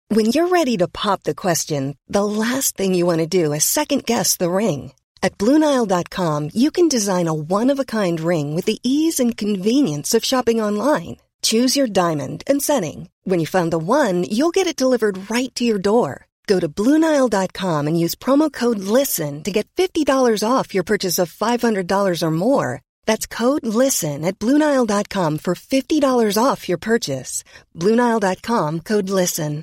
When you're ready to pop the question, the last thing you want to do is second-guess the ring. At BlueNile.com, you can design a one-of-a-kind ring with the ease and convenience of shopping online. Choose your diamond and setting. When you find the one, you'll get it delivered right to your door. Go to BlueNile.com and use promo code LISTEN to get $50 off your purchase of $500 or more. That's code LISTEN at BlueNile.com for $50 off your purchase. BlueNile.com, code LISTEN.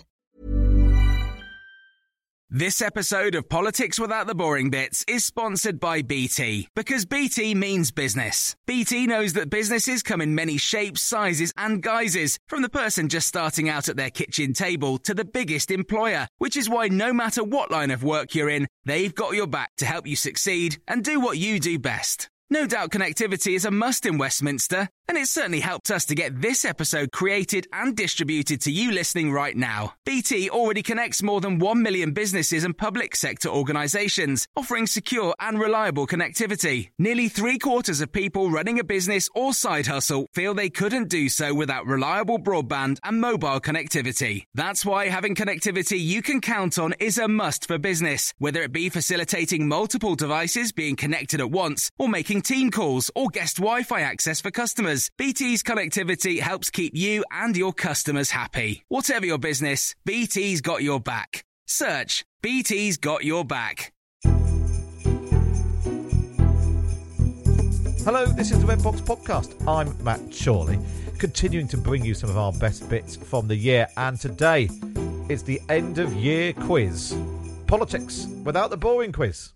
This episode of Politics Without the Boring Bits is sponsored by BT, because BT means business. BT knows that businesses come in many shapes, sizes and guises, from the person just starting out at their kitchen table to the biggest employer, which is why no matter what line of work you're in, they've got your back to help you succeed and do what you do best. No doubt connectivity is a must in Westminster, and it's certainly helped us to get this episode created and distributed to you listening right now. BT already connects more than 1 million businesses and public sector organisations, offering secure and reliable connectivity. Nearly 3/4 of people running a business or side hustle feel they couldn't do so without reliable broadband and mobile connectivity. That's why having connectivity you can count on is a must for business, whether it be facilitating multiple devices being connected at once or making team calls or guest Wi-Fi access for customers. BT's connectivity helps keep you and your customers happy. Whatever your business, BT's got your back. Search BT's got your back. Hello, this is the Red Box Podcast. I'm Matt Chorley, continuing to bring you some of our best bits from the year. And today, it's the end of year quiz. Politics without the boring quiz.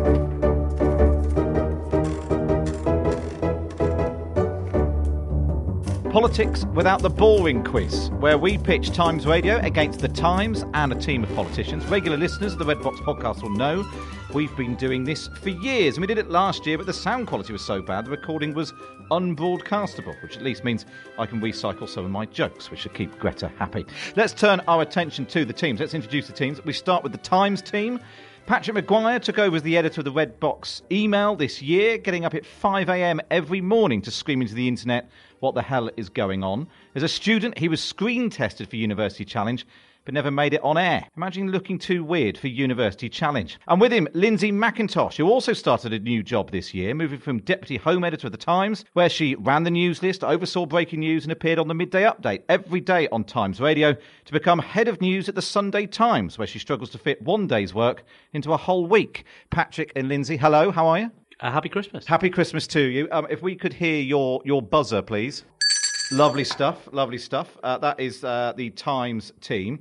Politics Without the Boring Quiz, where we pitch Times Radio against the Times and a team of politicians. Regular listeners of the Red Box Podcast will know we've been doing this for years. And we did it last year, but the sound quality was so bad the recording was unbroadcastable, which at least means I can recycle some of my jokes, which should keep Greta happy. Let's turn our attention to the teams. Let's introduce the teams. We start with the Times team. Patrick Maguire took over as the editor of the Red Box Email this year, getting up at 5 a.m. every morning to scream into the internet what the hell is going on. As a student, he was screen tested for University Challenge, but never made it on air. Imagine looking too weird for University Challenge. And with him, Lindsay McIntosh, who also started a new job this year, moving from Deputy Home Editor of The Times, where she ran the news list, oversaw breaking news and appeared on the Midday Update every day on Times Radio, to become Head of News at the Sunday Times, where she struggles to fit one day's work into a whole week. Patrick and Lindsay, hello, how are you? Happy Christmas. Happy Christmas to you. If we could hear your buzzer, please. Lovely stuff, lovely stuff. That is the Times team.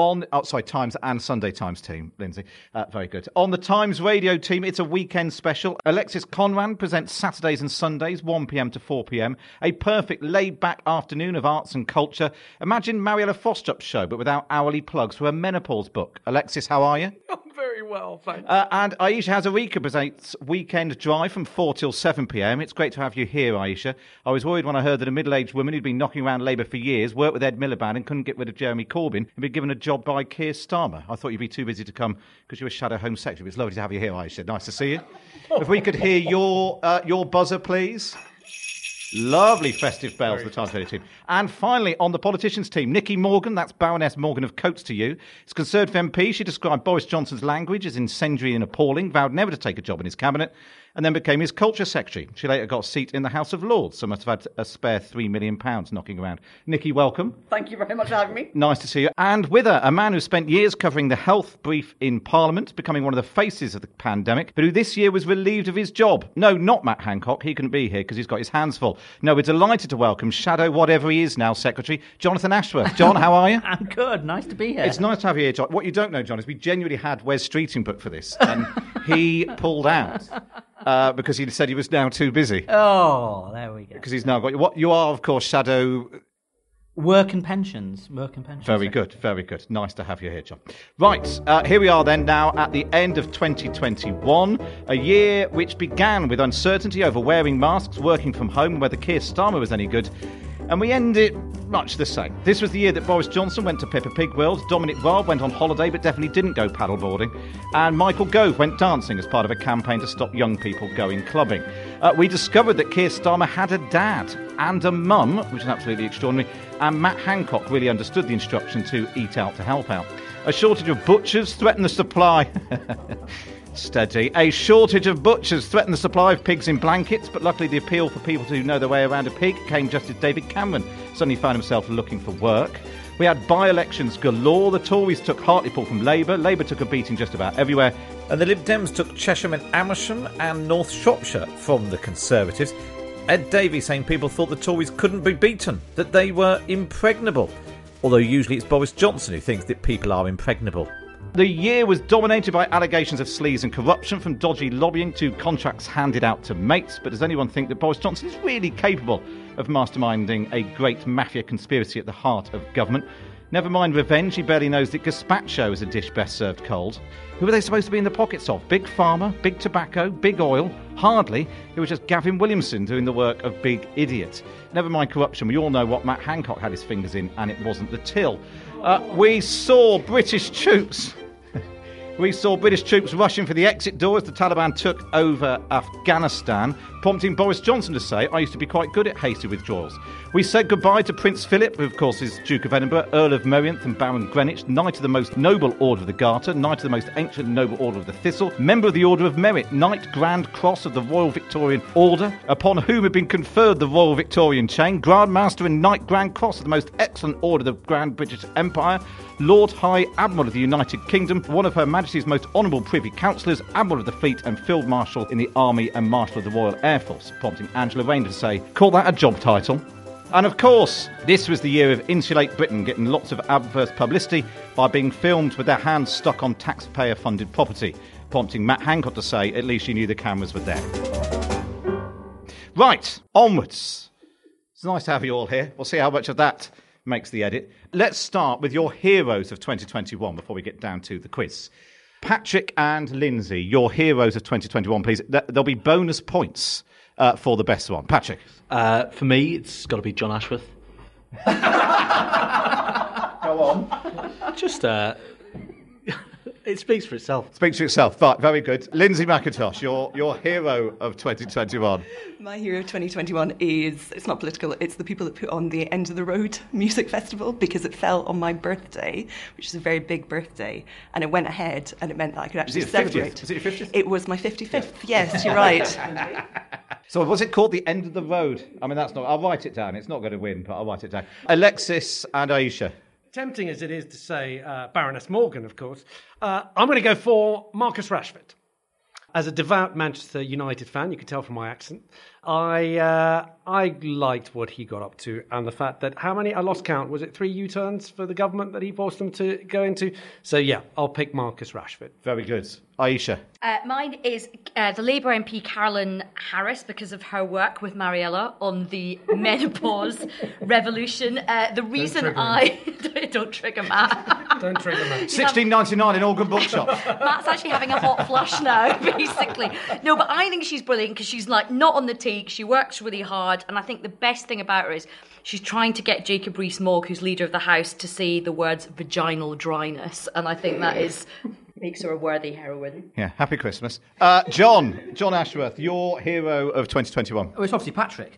Times and Sunday Times team, Lindsay. Very good. On the Times Radio team, it's a weekend special. Alexis Conran presents Saturdays and Sundays, 1 p.m. to 4 p.m. A perfect laid-back afternoon of arts and culture. Imagine Mariella Frostrup's show, but without hourly plugs for a menopause book. Alexis, how are you? I'm very well, thanks. And Aisha Hazarika presents Weekend Drive from 4 till 7 p.m. It's great to have you here, Aisha. I was worried when I heard that a middle-aged woman who'd been knocking around Labour for years, worked with Ed Miliband and couldn't get rid of Jeremy Corbyn, and been given a job by Keir Starmer. I thought you'd be too busy to come because you're a shadow Home Secretary. It's lovely to have you here, Aisha. Nice to see you. If we could hear your buzzer, please. Lovely festive bells for the Times Radio team. And finally, on the politicians team, Nicky Morgan, that's Baroness Morgan of Coates to you. As Conservative MP, she described Boris Johnson's language as incendiary and appalling, vowed never to take a job in his cabinet, and then became his culture secretary. She later got a seat in the House of Lords, so must have had a spare £3 million knocking around. Nicky, welcome. Thank you very much for having me. Nice to see you. And with her, a man who spent years covering the health brief in Parliament, becoming one of the faces of the pandemic, but who this year was relieved of his job. No, not Matt Hancock. He couldn't be here because he's got his hands full. No, we're delighted to welcome Shadow whatever he is now Secretary, Jonathan Ashworth. John, how are you? I'm good. Nice to be here. It's nice to have you here, John. What you don't know, John, is we genuinely had Wes Streeting booked for this, and he pulled out. Because he said he was now too busy. Oh, there we go. Because he's now got... What you are, of course, Shadow... Work and pensions. Very good, very good. Nice to have you here, John. Right, here we are then now at the end of 2021, a year which began with uncertainty over wearing masks, working from home, whether Keir Starmer was any good. And we end it much the same. This was the year that Boris Johnson went to Peppa Pig World, Dominic Raab went on holiday but definitely didn't go paddleboarding, and Michael Gove went dancing as part of a campaign to stop young people going clubbing. We discovered that Keir Starmer had a dad and a mum, which is absolutely extraordinary, and Matt Hancock really understood the instruction to eat out to help out. A shortage of butchers threatened the supply... Steady. A shortage of butchers threatened the supply of pigs in blankets, but luckily the appeal for people who know their way around a pig came just as David Cameron suddenly found himself looking for work. We had by-elections galore. The Tories took Hartlepool from Labour. Labour took a beating just about everywhere. And the Lib Dems took Chesham and Amersham and North Shropshire from the Conservatives. Ed Davey saying people thought the Tories couldn't be beaten, that they were impregnable. Although usually it's Boris Johnson who thinks that people are impregnable. The year was dominated by allegations of sleaze and corruption, from dodgy lobbying to contracts handed out to mates. But does anyone think that Boris Johnson is really capable of masterminding a great mafia conspiracy at the heart of government? Never mind revenge, he barely knows that gazpacho is a dish best served cold. Who are they supposed to be in the pockets of? Big Pharma, Big Tobacco, Big Oil? Hardly. It was just Gavin Williamson doing the work of Big Idiot. Never mind corruption, we all know what Matt Hancock had his fingers in, and it wasn't the till. We saw British troops rushing for the exit door as the Taliban took over Afghanistan, prompting Boris Johnson to say, I used to be quite good at hasty withdrawals. We said goodbye to Prince Philip, who of course is Duke of Edinburgh, Earl of Meriath and Baron Greenwich, Knight of the Most Noble Order of the Garter, Knight of the Most Ancient Noble Order of the Thistle, Member of the Order of Merit, Knight Grand Cross of the Royal Victorian Order, upon whom had been conferred the Royal Victorian Chain, Grand Master and Knight Grand Cross of the Most Excellent Order of the Grand British Empire, Lord High Admiral of the United Kingdom, one of Her Majesty's most honourable Privy Councillors, Admiral of the Fleet and Field Marshal in the Army and Marshal of the Royal Air Force, prompting Angela Rayner to say, call that a job title. And of course, this was the year of Insulate Britain getting lots of adverse publicity by being filmed with their hands stuck on taxpayer-funded property, prompting Matt Hancock to say, at least you knew the cameras were there. Right, onwards. It's nice to have you all here. We'll see how much of that makes the edit. Let's start with your heroes of 2021 before we get down to the quiz. Patrick and Lindsay, your heroes of 2021, please. There'll be bonus points for the best one. Patrick. For me, it's got to be John Ashworth. Go on. Just, it speaks for itself. Speaks for itself. Right, very good. Lindsay McIntosh, your hero of 2021. My hero of 2021 is, it's not political, it's the people that put on the End of the Road Music Festival, because it fell on my birthday, which is a very big birthday, and it went ahead, and it meant that I could actually celebrate. Was it your 50th? It was my 55th, yes, you're right. So was it called The End of the Road? I mean, that's not... I'll write it down. It's not going to win, but I'll write it down. Alexis and Aisha. Tempting as it is to say Baroness Morgan, of course, I'm going to go for Marcus Rashford. As a devout Manchester United fan, you can tell from my accent, I liked what he got up to, and the fact that I lost count, was it 3 U-turns for the government that he forced them to go into? So yeah, I'll pick Marcus Rashford. Very good. Aisha. Mine is the Labour MP Carolyn Harris, because of her work with Mariella on the menopause revolution. The reason don't trigger Matt. Don't trigger Matt. 16.99 in Organ Bookshop. Matt's actually having a hot flush now, basically. No, but I think she's brilliant because she's like not on the teak. She works really hard, and I think the best thing about her is she's trying to get Jacob Rees-Mogg, who's leader of the House, to say the words vaginal dryness, and I think that makes her a worthy heroine. Yeah, happy Christmas. John Ashworth, your hero of 2021. Oh, it's obviously Patrick.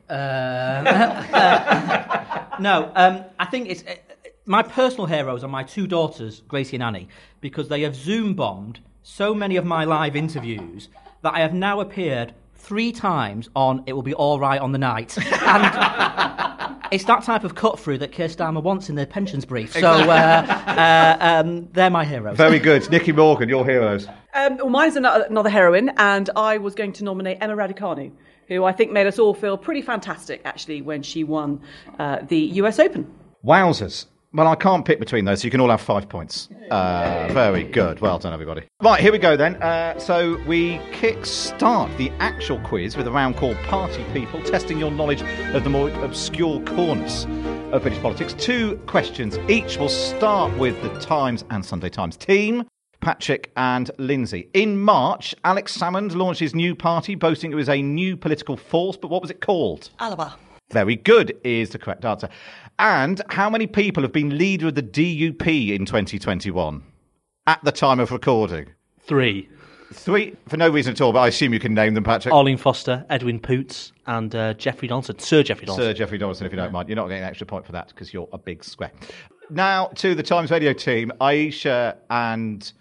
I think it's... my personal heroes are my 2 daughters, Gracie and Annie, because they have Zoom bombed so many of my live interviews that I have now appeared 3 times on It Will Be All Right on the Night. And it's that type of cut-through that Keir Starmer wants in the pensions brief. So they're my heroes. Very good. Nicky Morgan, your heroes. Well, mine's another heroine, and I was going to nominate Emma Raducanu, who I think made us all feel pretty fantastic, actually, when she won the US Open. Wowzers. Well, I can't pick between those, so you can all have 5 points. Very good. Well done, everybody. Right, here we go then. So we kick-start the actual quiz with a round called Party People, testing your knowledge of the more obscure corners of British politics. 2 questions each. We'll start with the Times and Sunday Times team, Patrick and Lindsay. In March, Alex Salmond launched his new party, boasting it was a new political force, but what was it called? Alaba. Very good is the correct answer. And how many people have been leader of the DUP in 2021 at the time of recording? 3. 3, for no reason at all, but I assume you can name them, Patrick. Arlene Foster, Edwin Poots, and Jeffrey Donaldson. Sir Jeffrey Donaldson. Sir Jeffrey Donaldson, if you don't mind. You're not getting an extra point for that because you're a big square. Now to the Times Radio team, Aisha and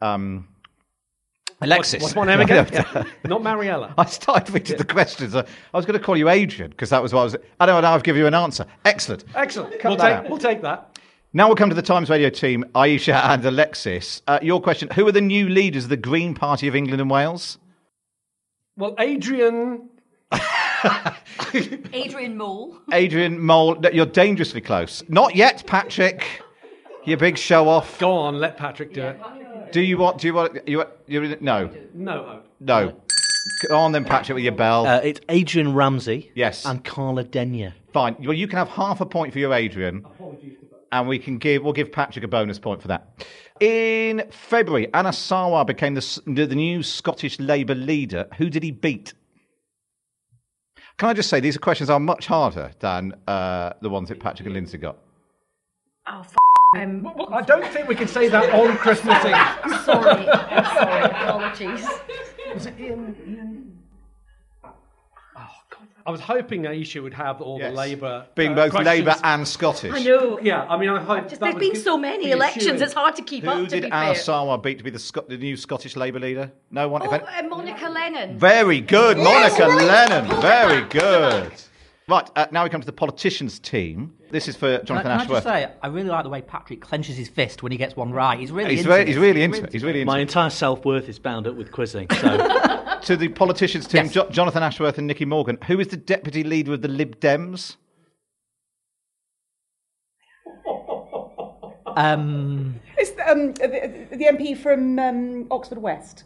Alexis. What's my name again? Not Mariella. I started reading the questions. I was going to call you Adrian because that was what I was... I know, now I've given you an answer. Excellent. Excellent. Cut We'll take that. Now we'll come to the Times Radio team, Aisha and Alexis. Your question, who are the new leaders of the Green Party of England and Wales? Well, Adrian Mole. Adrian Mole. You're dangerously close. Not yet, Patrick. You big show-off. Go on, let Patrick do it. Do you want... No. No. No. Go on then, Patrick, with your bell. It's Adrian Ramsey. Yes. And Carla Denyer. Fine. Well, you can have half a point for you, Adrian. And we'll give Patrick a bonus point for that. In February, Anna Sarwar became the new Scottish Labour leader. Who did he beat? Can I just say, these questions are much harder than the ones that Patrick and Lindsay got. Oh, I don't think we can say that on Christmas Eve. I'm sorry. Apologies. Was it Ian? Oh, God. I was hoping Aisha would have all the Labour... Being both questions. Labour and Scottish. I know. Yeah, I mean, I hope... There's been so many elections, it's hard to keep up, to Who did be Anna fair. Sarwar beat to be the new Scottish Labour leader? No one? Monica Lennon. Very good, Monica Lennon. Very good. Right, now we come to the politicians' team. This is for Jonathan Ashworth. Can I just say, I really like the way Patrick clenches his fist when he gets one right. He's really into it. My entire self-worth is bound up with quizzing. So. To the politicians' team, Yes. Jonathan Ashworth and Nicky Morgan. Who is the deputy leader of the Lib Dems? It's the MP from Oxford West.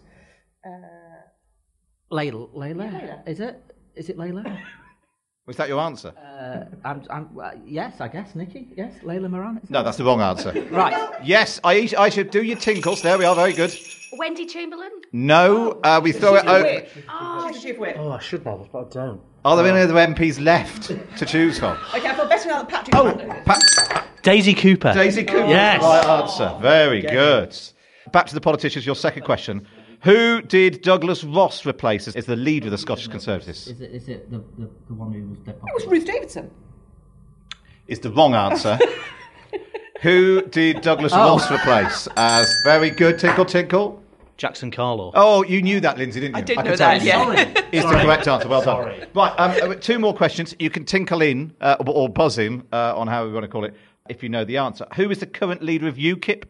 Layla. Is it Layla? Was that your answer? Yes, I guess, Nicky. Yes, Layla Moran. No, that's the wrong answer. Right. Yes, I should do your tinkles. There we are, very good. Wendy Chamberlain. No, we throw it over. I should know this, but I don't. Are there any other MPs left to choose from? Okay, I feel better now that Patrick. Daisy Cooper. Daisy Cooper. Yes. Right answer. Very good. Back to the politicians, your second question. Who did Douglas Ross replace as the leader of the Scottish Conservatives? Is it the one who was dead? It was Ruth Davidson. Is the wrong answer. Who did Douglas Ross replace as... Very good, tinkle, tinkle. Jackson Carlaw. Oh, you knew that, Lindsay, didn't you? I did know that, yeah. Is the correct answer. Well done. Right, two more questions. You can tinkle in or buzz in on how we want to call it if you know the answer. Who is the current leader of UKIP?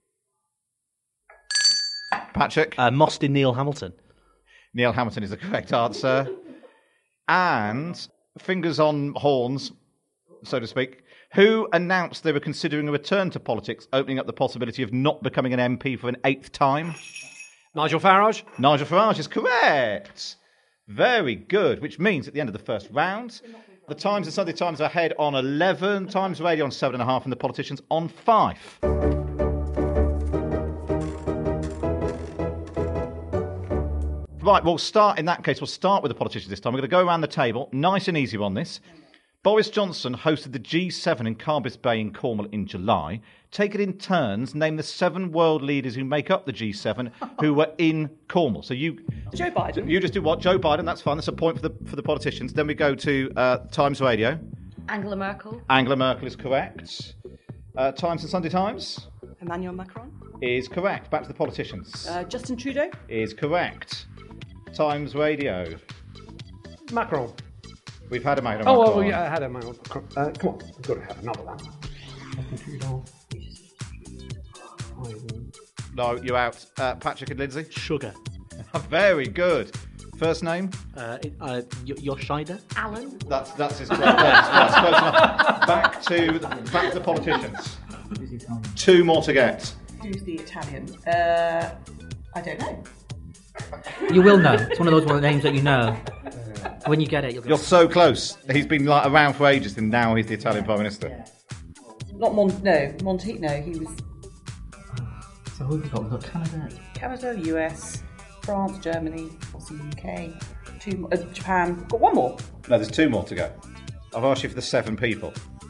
Patrick? Mostyn Neil Hamilton. Neil Hamilton is the correct answer. And fingers on horns, so to speak. Who announced they were considering a return to politics, opening up the possibility of not becoming an MP for an 8th time? Nigel Farage. Nigel Farage is correct. Very good, which means at the end of the first round, the Times and Sunday Times are ahead on 11, Times Radio on 7.5, and the politicians on 5. Right, we'll start, in that case, we'll start with the politicians this time. We're going to go around the table, nice and easy on this. Boris Johnson hosted the G7 in Carbis Bay in Cornwall in July. Take it in turns, name the 7 world leaders who make up the G7 who were in Cornwall. So Joe Biden. You just do what? Joe Biden, that's fine. That's a point for the politicians. Then we go to Times Radio. Angela Merkel. Angela Merkel is correct. Times and Sunday Times? Emmanuel Macron. Is correct. Back to the politicians. Justin Trudeau. Is correct. Times Radio. Macron. We've had Emmanuel Oh, Macron. well, yeah, I had Emmanuel Macron. Come on, we've got to have another one. No, you're out. Patrick and Lindsay? Sugar. Very good. First name? Yoshida. Alan. That's his correct name. That's close enough. Back to the politicians. 2 more to get. Who's the Italian? I don't know. You will know. It's one of those names that you know. When you get it, you'll go. You're so close. He's been around for ages, and now he's the Italian Prime Minister. Not Monti. No, he was So who have we got? We've got Canada. Canada, US, France, Germany, what's the UK? Japan. Got one more. No, there's 2 more to go. I've asked you for the 7 people.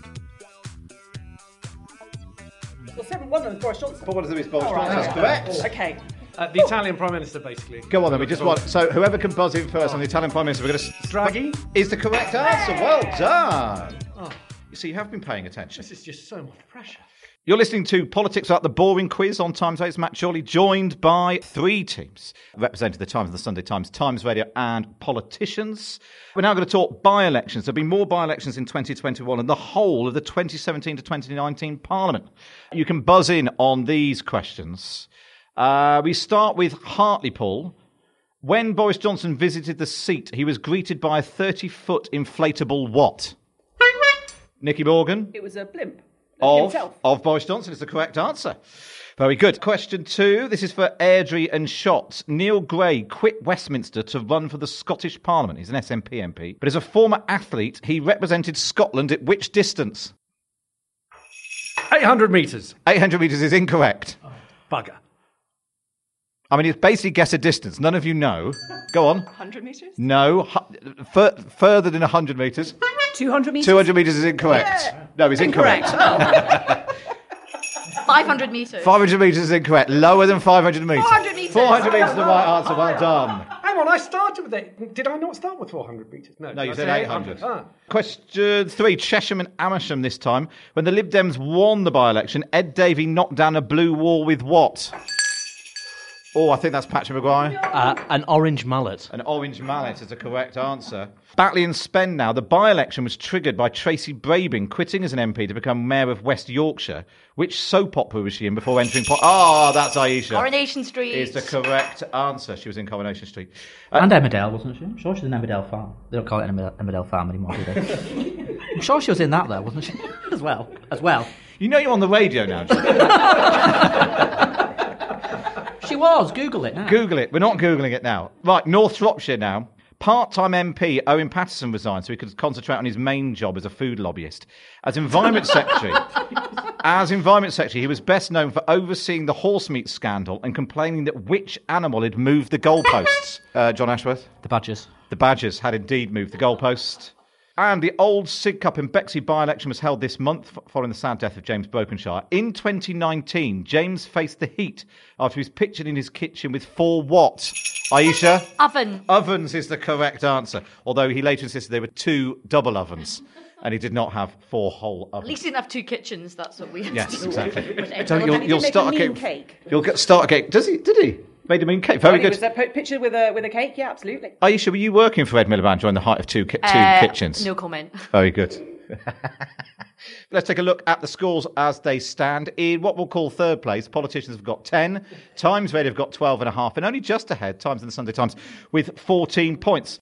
Well, 7-1 then, Boris Johnson. But what does it mean, Boris All Johnson? right. That's correct. Okay. The Italian Prime Minister, basically. Go on then, we just want... So whoever can buzz in first on the Italian Prime Minister, we're going to... Draghi? Is the correct answer. Well done. Oh. You see, you have been paying attention. This is just so much pressure. You're listening to Politics Without the Boring Quiz on Times Radio's Matt Chorley, joined by 3 teams representing the Times and the Sunday Times, Times Radio and politicians. We're now going to talk by-elections. There'll be more by-elections in 2021 and the whole of the 2017 to 2019 Parliament. You can buzz in on these questions. We start with Hartlepool. When Boris Johnson visited the seat, he was greeted by a 30-foot inflatable what? Nicky Morgan? It was a blimp. Of Boris Johnson is the correct answer. Very good. Question 2. This is for Airdrie and Shotts. Neil Gray quit Westminster to run for the Scottish Parliament. He's an SNP MP. But as a former athlete, he represented Scotland at which distance? 800 metres. 800 metres is incorrect. Oh, bugger. I mean, it's basically guess a distance. None of you know. Go on. 100 metres? No. Further than 100 metres. 200 metres? 200 metres is incorrect. Yeah. No, it's incorrect. 500 metres. 500 metres is incorrect. Lower than 500 metres. 400 metres. 400 metres is the right answer. Well done. Hang on, I started with it. Did I not start with 400 metres? No, You I said 800. Ah. Question 3. Chesham and Amersham this time. When the Lib Dems won the by-election, Ed Davey knocked down a blue wall with what? Oh, I think that's Patrick Maguire. An orange mallet. An orange mallet is the correct answer. Batley and Spend now. The by-election was triggered by Tracy Brabin quitting as an MP to become Mayor of West Yorkshire. Which soap opera was she in before entering... that's Aisha. Coronation Street. Is the correct answer. She was in Coronation Street. And Emmerdale, wasn't she? I'm sure she's in Emmerdale Farm. They don't call it Emmerdale Farm anymore, do they? I'm sure she was in that, though, wasn't she? As well. You know you're on the radio now, John. She was. Google it now. Google it. We're not Googling it now. Right, North Shropshire now. Part-time MP Owen Paterson resigned so he could concentrate on his main job as a food lobbyist. As Environment Secretary, he was best known for overseeing the horse meat scandal and complaining that which animal had moved the goalposts? John Ashworth? The Badgers. The Badgers had indeed moved the goalpost. And the old Sig Cup in Bexley by-election was held this month following the sad death of James Brokenshire. In 2019, James faced the heat after he was pictured in his kitchen with 4 what? Aisha? Ovens is the correct answer, although he later insisted there were 2 double ovens. And he did not have 4 whole ovens. At least he didn't have 2 kitchens. That's what we had to Yes, do. exactly. So you'll start a cake. You'll start a cake. Did he? Made a mean cake. Very good. Was that picture with a cake? Yeah, absolutely. Aisha, were you working for Ed Miliband during the height of two kitchens? No comment. Very good. Let's take a look at the scores as they stand. In what we'll call third place, politicians have got 10. Times Radio have got 12.5. And only just ahead, Times and the Sunday Times with 14 points.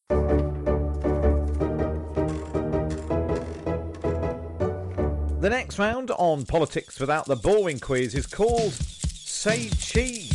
The next round on Politics Without the Boring Quiz is called Say Cheese.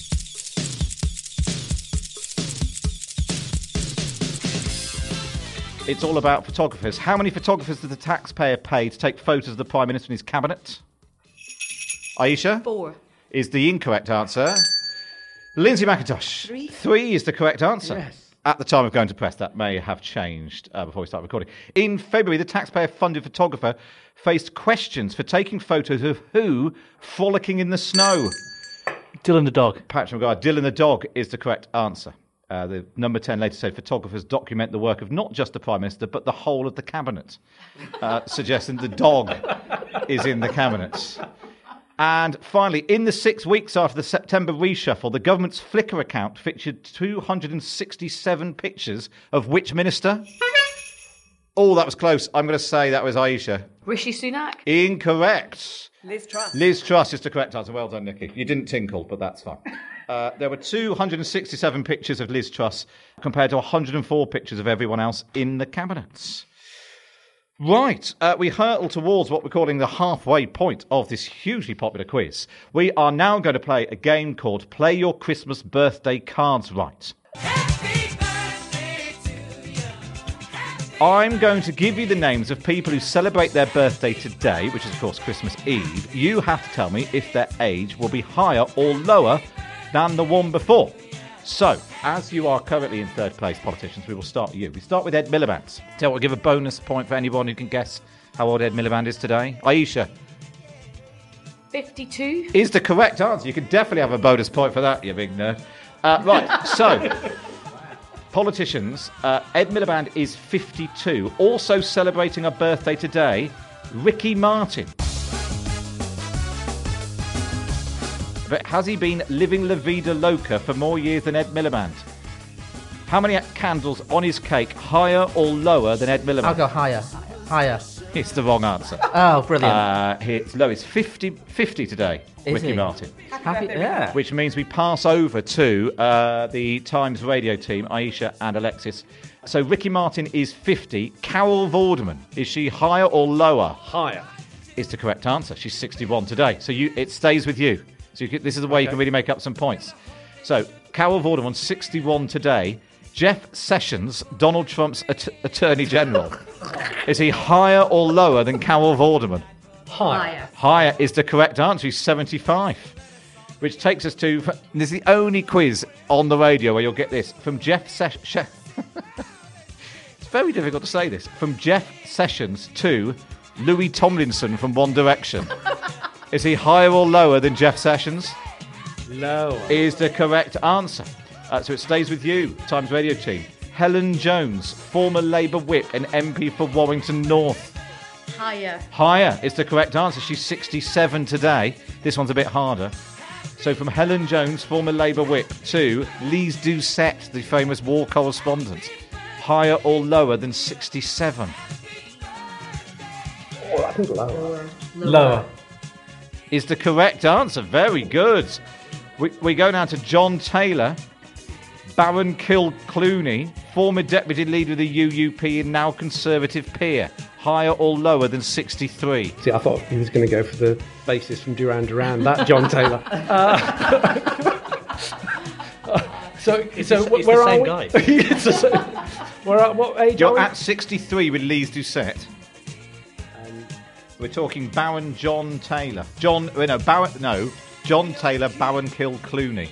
It's all about photographers. How many photographers did the taxpayer pay to take photos of the Prime Minister and his cabinet? Aisha? 4. Is the incorrect answer. Lindsay McIntosh? 3. 3 is the correct answer. Yes. At the time of going to press, that may have changed before we start recording. In February, the taxpayer-funded photographer faced questions for taking photos of who frolicking in the snow? Dylan the dog. Patrick Maguire. Dylan the dog is the correct answer. The number 10 later said photographers document the work of not just the Prime Minister, but the whole of the Cabinet, suggesting the dog is in the Cabinet. And finally, in the 6 weeks after the September reshuffle, the government's Flickr account featured 267 pictures of which minister? Oh, that was close. I'm going to say that was Aisha. Rishi Sunak? Incorrect. Liz Truss. Liz Truss is the correct answer. Well done, Nikki. You didn't tinkle, but that's fine. There were 267 pictures of Liz Truss compared to 104 pictures of everyone else in the cabinets. Right, we hurtle towards what we're calling the halfway point of this hugely popular quiz. We are now going to play a game called Play Your Christmas Birthday Cards Right. I'm going to give you the names of people who celebrate their birthday today, which is, of course, Christmas Eve. You have to tell me if their age will be higher or lower than the one before. So, as you are currently in third place, politicians, we will start with you. We start with Ed Miliband. We'll give a bonus point for anyone who can guess how old Ed Miliband is today. Aisha. 52. Is the correct answer. You can definitely have a bonus point for that, you big nerd. Right, so, politicians, Ed Miliband is 52. Also celebrating a birthday today, Ricky Martin. But has he been living La Vida Loca for more years than Ed Miliband? How many candles on his cake, higher or lower than Ed Miliband? I'll go higher. Higher. It's the wrong answer. Oh, brilliant. It's low. It's 50 today, Is Ricky he? Martin. Happy, yeah. Which means we pass over to the Times Radio team, Aisha and Alexis. So Ricky Martin is 50. Carol Vorderman, is she higher or lower? Higher. Is the correct answer. She's 61 today. So it stays with you. So this is the way you can really make up some points. So Carol Vorderman, 61 today. Jeff Sessions, Donald Trump's Attorney General. Is he higher or lower than Carol Vorderman? Higher. Higher is the correct answer. He's 75. Which takes us to... This is the only quiz on the radio where you'll get this. From Jeff Sessions... It's very difficult to say this. From Jeff Sessions to Louis Tomlinson from One Direction. Is he higher or lower than Jeff Sessions? Lower. Is the correct answer. So it stays with you, Times Radio team. Helen Jones, former Labour whip and MP for Warrington North. Higher. Higher is the correct answer. She's 67 today. This one's a bit harder. So from Helen Jones, former Labour whip, to Lise Doucette, the famous war correspondent. Higher or lower than 67? Oh, I think lower. Lower. Is the correct answer. Very good. We go now to John Taylor, Baron Kilclooney, former deputy leader of the UUP and now Conservative peer. Higher or lower than 63? See, I thought he was going to go for the bassist from Duran Duran, that John Taylor. Where are we? Guy. It's the same. What age You're are we? at 63 with Lise Doucette. We're talking Baron John Taylor. John Taylor, Baron Kilclooney.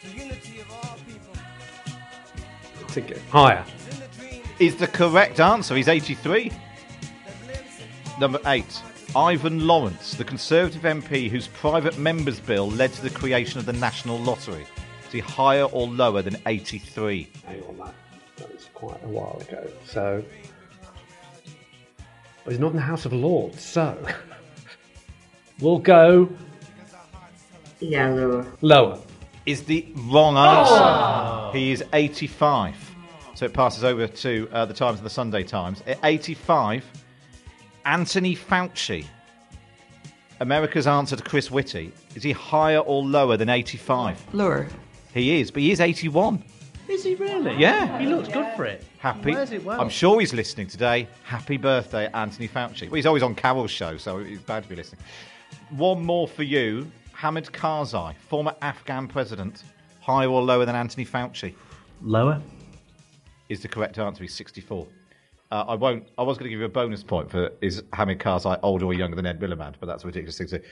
Higher. Is the correct answer. He's 83. Number 8. Ivan Lawrence, the Conservative MP whose private members' bill led to the creation of the National Lottery. Is he higher or lower than 83? Hang on, that was quite a while ago. So, he's not in the House of Lords, so we'll go... Yeah, lower. Lower. Is the wrong answer. He is 85. So it passes over to the Times and the Sunday Times. At 85, Anthony Fauci, America's answer to Chris Whitty. Is he higher or lower than 85? Lower. He is, but he is 81. Is he really? Yeah. He looks good for it. Happy. Wears it well. I'm sure he's listening today. Happy birthday, Anthony Fauci. Well, he's always on Carol's show, so he's bound to be listening. One more for you. Hamid Karzai, former Afghan president. Higher or lower than Anthony Fauci? Lower. Is the correct answer. He's 64. I was going to give you a bonus point for is Hamid Karzai older or younger than Ed Miliband, but that's a ridiculous thing to do.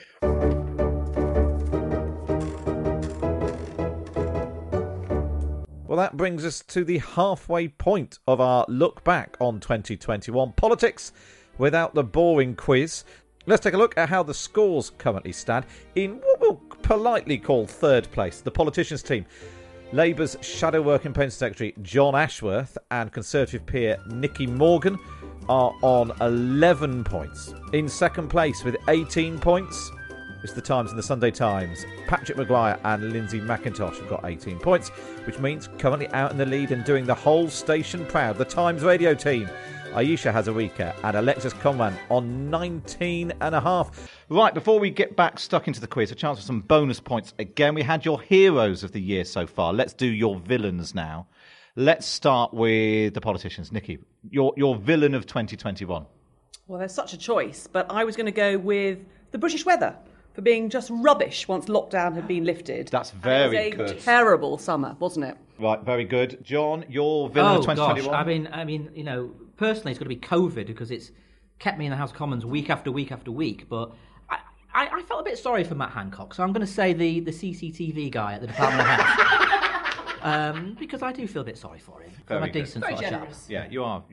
Well, that brings us to the halfway point of our look back on 2021 politics without the boring quiz. Let's take a look at how the scores currently stand in what we'll politely call third place. The politicians team. Labour's Shadow Working Parliament Secretary John Ashworth and Conservative peer Nicky Morgan are on 11 points. In second place with 18 points is the Times and the Sunday Times. Patrick Maguire and Lindsay McIntosh have got 18 points, which means currently out in the lead and doing the whole station proud. The Times Radio team. Aisha Hazarika and Alexis Conran on 19.5. Right, before we get back stuck into the quiz, a chance for some bonus points. Again, we had your heroes of the year so far. Let's do your villains now. Let's start with the politicians. Nikki, your villain of 2021. Well, there's such a choice, but I was going to go with the British weather for being just rubbish once lockdown had been lifted. That's very good. It was good. a terrible summer, wasn't it? Right, very good. John, your villain of 2021? Gosh, I mean, you know, personally it's got to be COVID because it's kept me in the House of Commons week after week after week, but I felt a bit sorry for Matt Hancock, so I'm going to say the CCTV guy at the Department of Health. because I do feel a bit sorry for him. Very I'm a good. decent Very sort of chap. generous. Yeah, you are.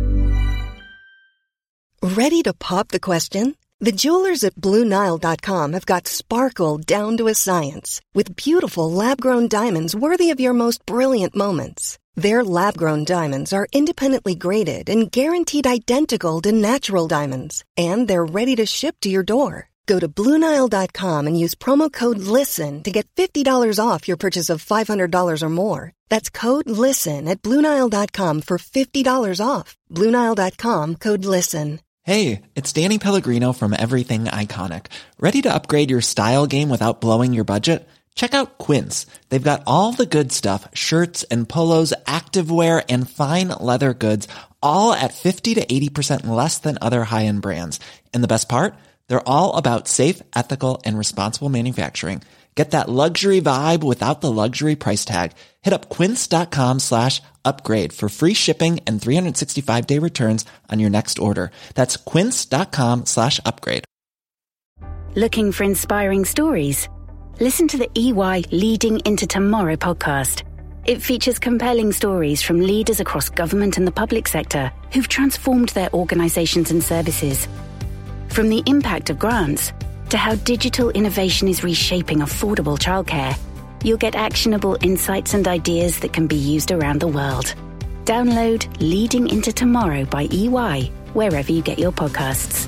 Ready to pop the question? The jewelers at BlueNile.com have got sparkle down to a science with beautiful lab-grown diamonds worthy of your most brilliant moments. Their lab-grown diamonds are independently graded and guaranteed identical to natural diamonds, and they're ready to ship to your door. Go to BlueNile.com and use promo code LISTEN to get $50 off your purchase of $500 or more. That's code LISTEN at BlueNile.com for $50 off. BlueNile.com, code LISTEN. Hey, it's Danny Pellegrino from Everything Iconic. Ready to upgrade your style game without blowing your budget? Check out Quince. They've got all the good stuff, shirts and polos, activewear, and fine leather goods, all at 50 to 80% less than other high-end brands. And the best part? They're all about safe, ethical, and responsible manufacturing. Get that luxury vibe without the luxury price tag. Hit up quince.com/upgrade for free shipping and 365-day returns on your next order. That's quince.com/upgrade. Looking for inspiring stories? Listen to the EY Leading into Tomorrow podcast. It features compelling stories from leaders across government and the public sector who've transformed their organizations and services. From the impact of grants to how digital innovation is reshaping affordable childcare, you'll get actionable insights and ideas that can be used around the world. Download Leading into Tomorrow by EY wherever you get your podcasts.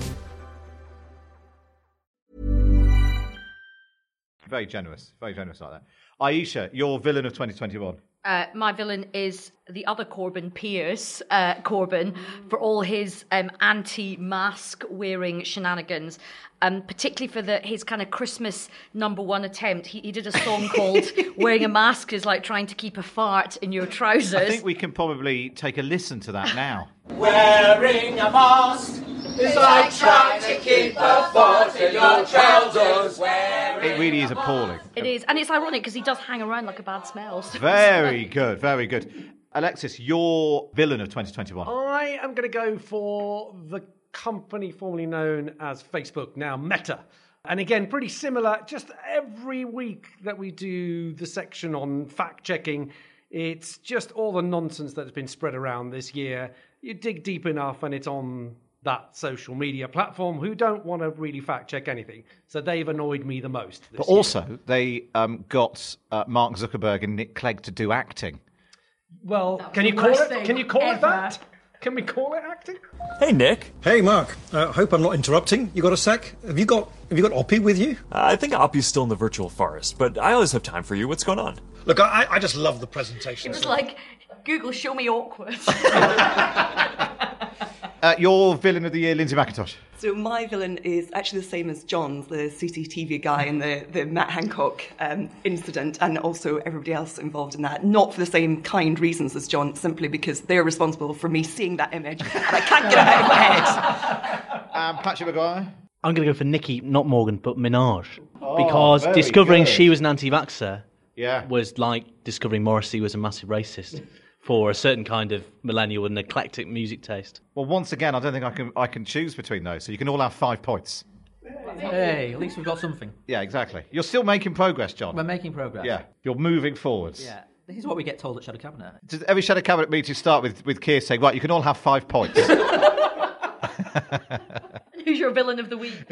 Very generous like that. Aisha, your villain of 2021. My villain is the other Corbyn, Piers Corbyn, for all his anti-mask wearing shenanigans, particularly for his kind of Christmas #1 attempt. He did a song called "Wearing a Mask is Like Trying to Keep a Fart in Your Trousers." I think we can probably take a listen to that now. Wearing a mask is like trying to keep a fart in your trousers. It really is appalling. It is, and it's ironic because he does hang around like a bad smell. So Very good, very good. Alexis, your villain of 2021. I am going to go for the company formerly known as Facebook, now Meta. And again, pretty similar. Just every week that we do the section on fact-checking, it's just all the nonsense that's been spread around this year. You dig deep enough and it's on that social media platform who don't want to really fact-check anything. So they've annoyed me the most this But year. also, they got Mark Zuckerberg and Nick Clegg to do acting. Well, That was can you the call worst it? thing Can you call it ever. that? Can we call it acting? Hey, Nick. Hey, Mark. Hope I'm not interrupting. You got a sec? Have you got Oppie with you? I think Oppie's still in the virtual forest, but I always have time for you. What's going on? Look, I just love the presentation. it was like Google, show me awkward. Your villain of the year, Lindsay McIntosh. So my villain is actually the same as John's, the CCTV guy in the Matt Hancock incident, and also everybody else involved in that. Not for the same kind reasons as John, simply because they're responsible for me seeing that image, and I can't get it out of my head. Patrick Maguire. I'm going to go for Nikki, not Morgan, but Minaj. Oh, because very discovering good. she was an anti-vaxxer Yeah. was like discovering Morrissey was a massive racist for a certain kind of millennial and eclectic music taste. Well, once again, I don't think I can choose between those, so you can all have 5 points. Hey, at least we've got something. Yeah, exactly. You're still making progress, John. We're making progress. Yeah, you're moving forwards. Yeah. This is what we get told at Shadow Cabinet. Does every Shadow Cabinet meeting start with Keir saying, right, you can all have 5 points? Who's your villain of the week?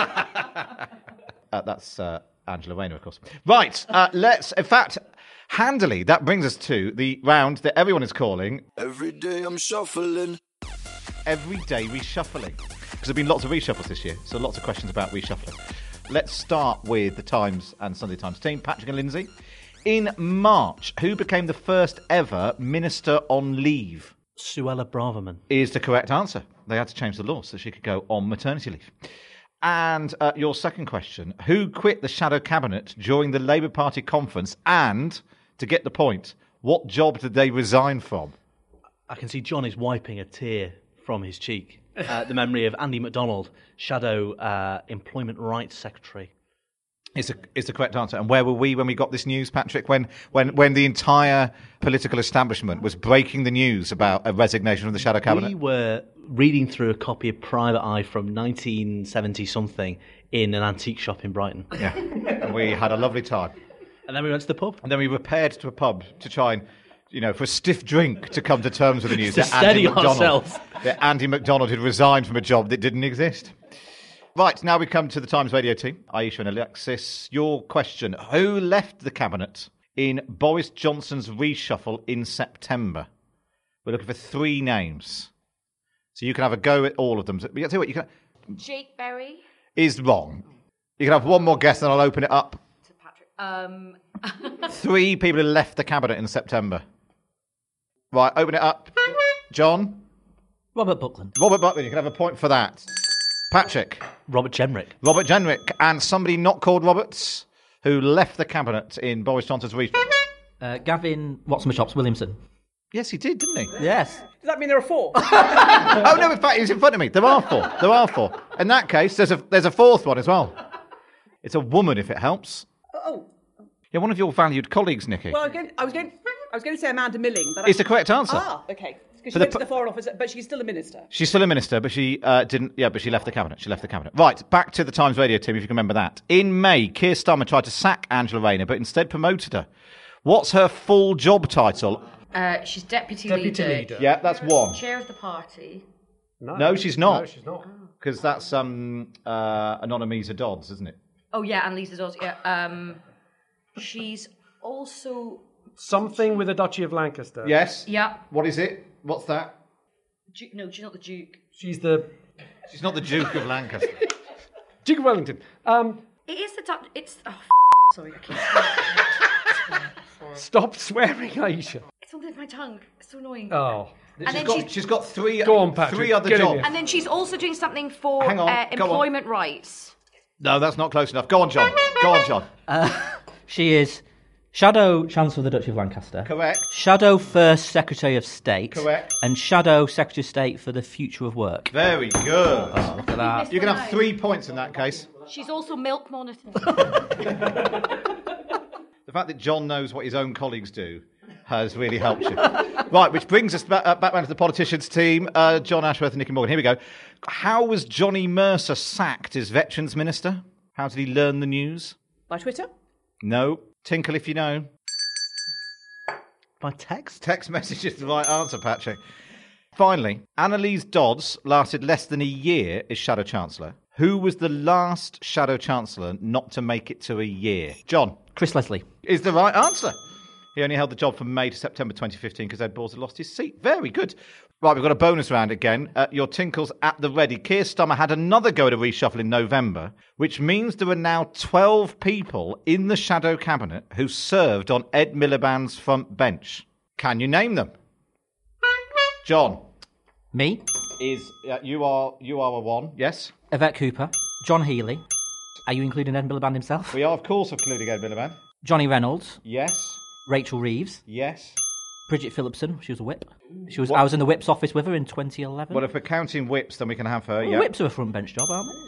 That's Angela Rayner, of course. Right, let's, in fact, handily, that brings us to the round that everyone is calling... Every day I'm shuffling. Everyday reshuffling. Because there have been lots of reshuffles this year, so lots of questions about reshuffling. Let's start with the Times and Sunday Times team, Patrick and Lindsay. In March, who became the first ever minister on leave? Suella Braverman. Is the correct answer. They had to change the law so she could go on maternity leave. And your second question, who quit the Shadow Cabinet during the Labour Party conference? And, to get the point, what job did they resign from? I can see John is wiping a tear from his cheek. The memory of Andy MacDonald, Shadow Employment Rights Secretary. It's the correct answer. And where were we when we got this news, Patrick? When the entire political establishment was breaking the news about a resignation from the Shadow Cabinet? We were reading through a copy of Private Eye from 1970-something in an antique shop in Brighton. Yeah, and we had a lovely time. And then we went to the pub. And then we repaired to a pub to try and, for a stiff drink to come to terms with the news To steady ourselves. That Andy McDonald had resigned from a job that didn't exist. Right, now we come to the Times Radio team. Aisha and Alexis, your question. Who left the cabinet in Boris Johnson's reshuffle in September? We're looking for 3 names. So you can have a go at all of them. But I'll tell you what, Jake Berry. Is wrong. You can have one more guess and I'll open it up. To Patrick. 3 people who left the cabinet in September. Right, open it up. John? Robert Buckland. Robert Buckland, you can have a point for that. Patrick? Robert Jenrick. Robert Jenrick. And somebody not called Roberts who left the cabinet in Boris Johnson's reshuffle. Gavin What's-my-chops Williamson. Yes, he did, didn't he? Yes. Does that mean there are 4? Oh, no, in fact, he's in front of me. There are 4. There are 4. In that case, there's a 4th one as well. It's a woman, if it helps. Oh. Yeah, one of your valued colleagues, Nikki. Well, I was going to say Amanda Milling, but It's the correct answer. Ah, okay. Because she went to the Foreign Office, but she's still a minister. She's still a minister, but she didn't. Yeah, but she left the cabinet. She left the cabinet. Right, back to the Times Radio team, if you can remember that. In May, Keir Starmer tried to sack Angela Rayner, but instead promoted her. What's her full job title? She's deputy leader. Yeah, that's one. Chair of the party. No, she's not. No, she's not. Because that's Anonymisa Dodds, isn't it? Oh yeah, and Lisa Dodds. Yeah. She's also Something with the Duchy of Lancaster. Yes. Yeah. What is it? What's that? No, she's not the Duke. She's not the Duke of Lancaster. Duke of Wellington. It is the Duck. It's sorry. I can't. Stop swearing, Aisha. It's on the tip of my tongue. It's so annoying. Oh. She's got 3. Go on, Patrick. 3 other Get in jobs. here. And then she's also doing something for Hang on, go on. employment rights. No, that's not close enough. Go on, John. Go on, John. She is Shadow Chancellor of the Duchy of Lancaster. Correct. Shadow First Secretary of State. Correct. And Shadow Secretary of State for the Future of Work. Very good. Oh, look at that. You can have 3 points in that case. She's also milk monitor. The fact that John knows what his own colleagues do has really helped you. Right, which brings us back round to the politicians team. John Ashworth and Nicky Morgan. Here we go. How was Johnny Mercer sacked as Veterans Minister? How did he learn the news? By Twitter? No. Tinkle if you know. By text? Text message is the right answer, Patrick. Finally, Annalise Dodds lasted less than a year as Shadow Chancellor. Who was the last Shadow Chancellor not to make it to a year? John. Chris Leslie. Is the right answer. He only held the job from May to September 2015 because Ed Balls had lost his seat. Very good. Right, we've got a bonus round again. Your tinkles at the ready. Keir Starmer had another go at a reshuffle in November, which means there are now 12 people in the Shadow Cabinet who served on Ed Miliband's front bench. Can you name them? John. Me. You are a 1, yes? Yvette Cooper. John Healey. Are you including Ed Miliband himself? We are, of course, including Ed Miliband. Johnny Reynolds. Yes. Rachel Reeves. Yes. Bridget Phillipson. She was a whip. I was in the whip's office with her in 2011. Well, if we're counting whips, then we can have her, Well, yeah. whips are a front bench job, aren't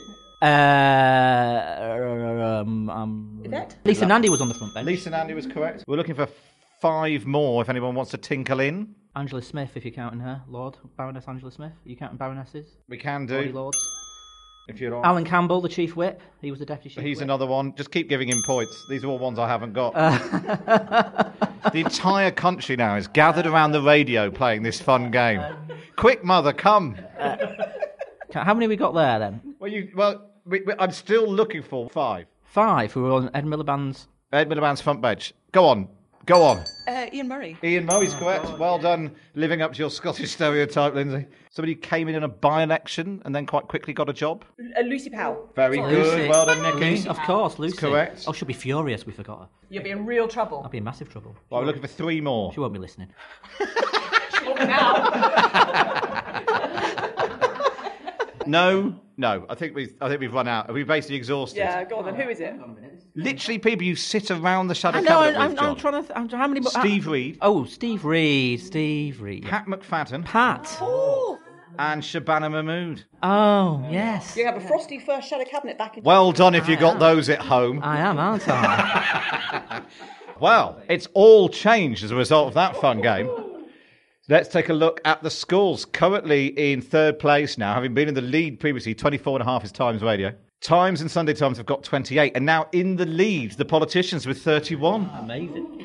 they? Yvette? Lisa Nandy was on the front bench. Lisa Nandy was correct. We're looking for 5 more if anyone wants to tinkle in. Angela Smith, if you're counting her. Lord. Baroness Angela Smith. Are you counting baronesses? We can do. Lordy Lords. If you're on. Alan Campbell, the chief whip. He was the deputy chief whip. He's another one. Just keep giving him points. These are all ones I haven't got. The entire country now is gathered around the radio playing this fun game. Quick, mother, come. How many we got there, then? I'm still looking for 5. 5 who were on Ed Miliband's front bench. Go on. Go on. Ian Murray. Ian Murray's correct. Well done, living up to your Scottish stereotype, Lindsay. Somebody came in a by-election and then quite quickly got a job. Lucy Powell. Very good. Well done, Nikki. Lucy, of course, Lucy. That's correct. Oh, she'll be furious we forgot her. You'll be in real trouble. I'll be in massive trouble. Well, we're looking for 3 more. She won't be listening. No. I think we've run out. We've basically exhausted. Yeah, go on then. Who is it? Literally, people you sit around the Shadow I know. Cabinet with, I'm John. trying to. How many? Steve Reed. Oh, Steve Reed. Pat McFadden. Pat. And Shabana Mahmood. Oh, yes. You have a frosty first Shadow Cabinet back in... Well done if you got those at home. I am, aren't I? Well, it's all changed as a result of that fun game. Let's take a look at the scores. Currently in 3rd place now, having been in the lead previously, 24.5 is Times Radio. Times and Sunday Times have got 28, and now in the lead, the politicians with 31. Amazing.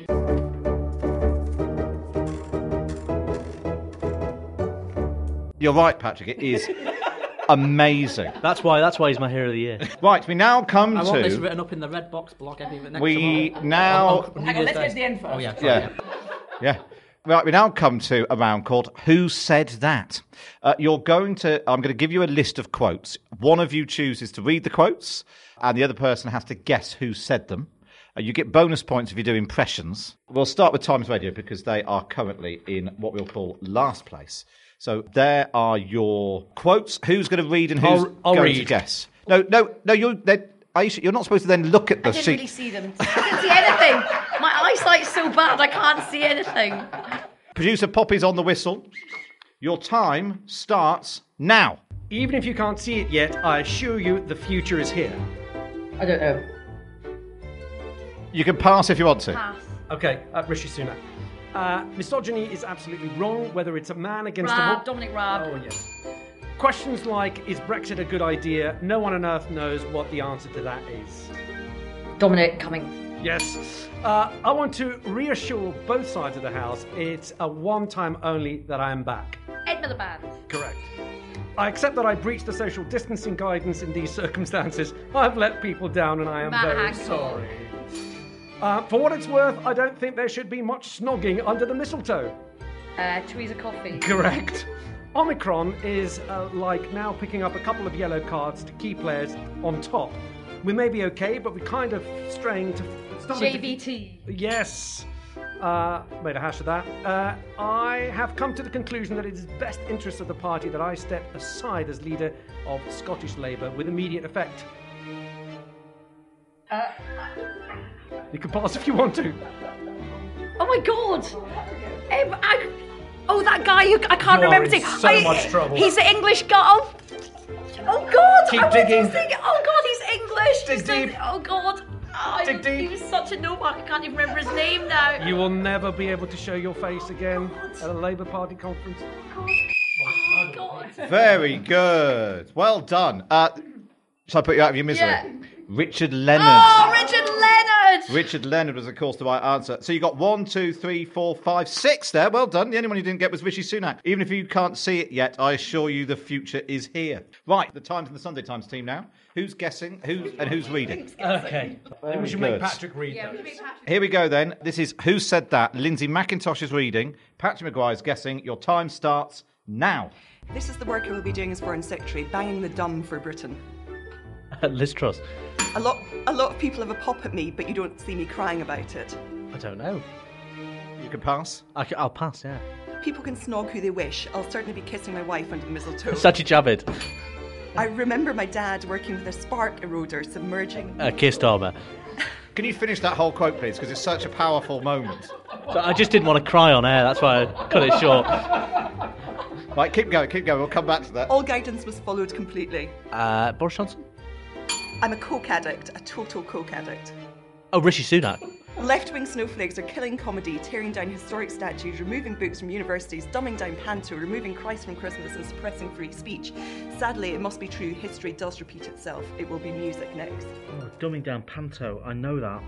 You're right, Patrick. It is amazing. That's why he's my hero of the year. Right, we now come I to... want this written up in the red box block. Next We tomorrow. now... Hang on, let's get to the end first. Oh, yeah. Sorry, Yeah. Right, we now come to a round called Who Said That? I'm going to give you a list of quotes. One of you chooses to read the quotes, and the other person has to guess who said them. You get bonus points if you do impressions. We'll start with Times Radio because they are currently in what we'll call last place. So there are your quotes. Who's going to read and who's going to guess? No, Aisha, you're not supposed to then look at the sheet. I didn't really see them. I didn't see anything. My eyesight's so bad I can't see anything. Producer Poppy's on the whistle. Your time starts now. Even if you can't see it yet, I assure you the future is here. I don't know. You can pass if you want to. Pass. Okay, Rishi Sunak. Misogyny is absolutely wrong, whether it's a man against a Raab, woman. Dominic Raab. Oh, yes. Questions like, is Brexit a good idea? No one on earth knows what the answer to that is. Dominic Cummings. Yes. I want to reassure both sides of the House it's a one-time only that I am back. Ed Miliband. Correct. I accept that I breached the social distancing guidance in these circumstances. I've let people down and I am Matt very Hancock. sorry. For what it's worth, I don't think there should be much snogging under the mistletoe. Theresa Coffey. Correct. Omicron is like now picking up a couple of yellow cards to key players on top. We may be okay, but we're kind of straying to... JVT. Yes. Made a hash of that. I have come to the conclusion that it is best interest of the party that I step aside as leader of Scottish Labour with immediate effect. You can pass if you want to. Oh my God! That guy who I can't remember his name. So much trouble. He's the English guy. Oh God! Keep I digging. was thinking, oh God, he's English. Dig deep. Oh God! Dig deep. He was such a no-mark. I can't even remember his name now. You will never be able to show your face again at a Labour Party conference. Oh God! Very good. Well done. Shall I put you out of your misery? Yeah. Richard Leonard. Oh, Richard Leonard! Richard Leonard was, of course, the right answer. So you got 1, 2, 3, 4, 5, 6 there. Well done. The only one you didn't get was Rishi Sunak. Even if you can't see it yet, I assure you the future is here. Right, the Times and the Sunday Times team now. Who's guessing? Who's reading? Okay. Very we should good. make Patrick read Yeah, those. we make Patrick. Here we go then. This is Who Said That? Lindsay McIntosh is reading. Patrick Maguire's guessing. Your time starts now. This is the work I will be doing as Foreign Secretary, banging the drum for Britain. Liz Truss. A lot of people have a pop at me, but you don't see me crying about it. I don't know. You can pass. I'll pass, yeah. People can snog who they wish. I'll certainly be kissing my wife under the mistletoe. Sajid Javid. I remember my dad working with a spark eroder submerging... Keir Starmer. Can you finish that whole quote, please? Because it's such a powerful moment. So I just didn't want to cry on air, that's why I cut it short. Right, keep going. We'll come back to that. All guidance was followed completely. Boris Johnson? I'm a coke addict, a total coke addict. Oh, Rishi Sunak. Left-wing snowflakes are killing comedy, tearing down historic statues, removing books from universities, dumbing down panto, removing Christ from Christmas and suppressing free speech. Sadly, it must be true, history does repeat itself. It will be music next. Oh, dumbing down panto, I know that.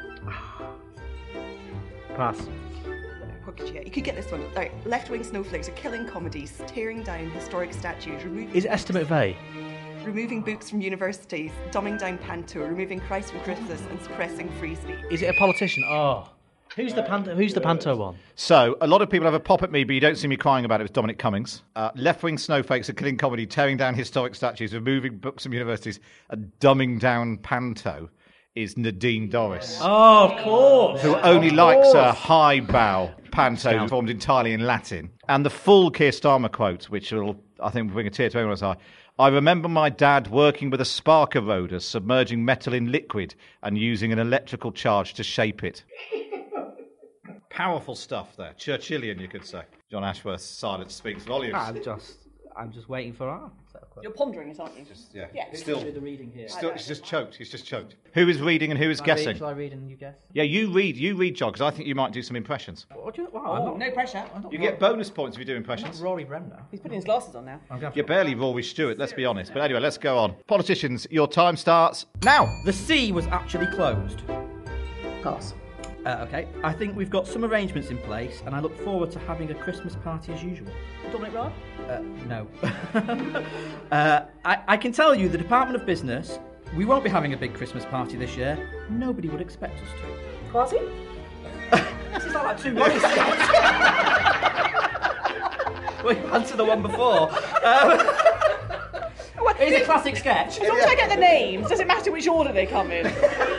Pass. What could you get? You could get this one. Right. Left-wing snowflakes are killing comedies, tearing down historic statues, Is it Estimate Vey? removing books from universities, dumbing down panto, removing Christ from Christmas and suppressing free speech. Is it a politician? Oh. Who's the panto one? So, a lot of people have a pop at me, but you don't see me crying about it. It was Dominic Cummings. Left-wing snowflakes are killing comedy, tearing down historic statues, removing books from universities, and dumbing down panto is Nadine Dorris. Oh, of course. Who only likes a high bow panto performed entirely in Latin. And the full Keir Starmer quote, which will, I think, bring a tear to everyone's eye. I remember my dad working with a spark eroder, submerging metal in liquid and using an electrical charge to shape it. Powerful stuff there. Churchillian, you could say. John Ashworth's silence speaks volumes. I'm just waiting for our set of You're pondering it, aren't you? It's Still do the reading here. He's just choked. He's just choked. Who is reading and who is guessing? Shall I read and you guess? Yeah, you read, John, because I think you might do some impressions. No pressure. You get bonus points if you do impressions. Rory Bremner. He's putting his glasses on now. You're barely Rory Stewart, let's be honest. But anyway, let's go on. Politicians, your time starts now. The sea was actually closed. Pass. Okay. I think we've got some arrangements in place, and I look forward to having a Christmas party as usual. Dominic Raab? No. I can tell you, the Department of Business, we won't be having a big Christmas party this year. Nobody would expect us to. Quasi? This is like two Ronnie sketches. Well, you answered the one before. It's a classic sketch. As long as I get the names, does it matter which order they come in?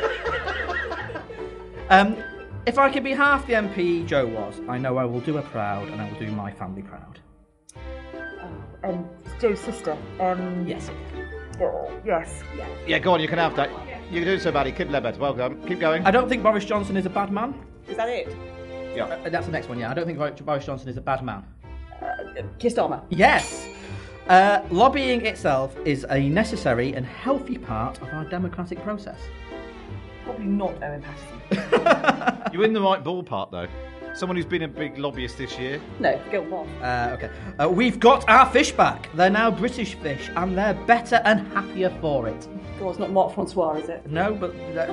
If I can be half the MP Joe was, I know I will do her proud and I will do my family proud. Joe's sister. Yes. Yes. Yeah, go on, you can have that. You can do so, buddy. Keep Lebed. Well done. Keep going. I don't think Boris Johnson is a bad man. Is that it? Yeah. That's the next one, yeah. I don't think Boris Johnson is a bad man. Keir Starmer. Yes. Lobbying itself is a necessary and healthy part of our democratic process. Probably not Owen Paterson. You're in the right ballpark, though. Someone who's been a big lobbyist this year. No, Gil Bond. Okay. We've got our fish back. They're now British fish, and they're better and happier for it. God, it's not Mark Francois, is it? No, but...